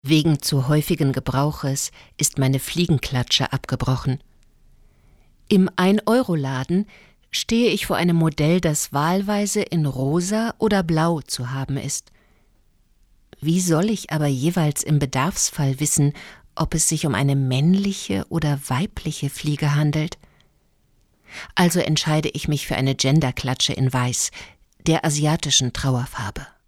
Wegen zu häufigen Gebrauches ist meine Fliegenklatsche abgebrochen. Im 1-Euro-Laden stehe ich vor einem Modell, das wahlweise in rosa oder blau zu haben ist. Wie soll ich aber jeweils im Bedarfsfall wissen, ob es sich um eine männliche oder weibliche Fliege handelt? Also entscheide ich mich für eine Genderklatsche in Weiß, der asiatischen Trauerfarbe.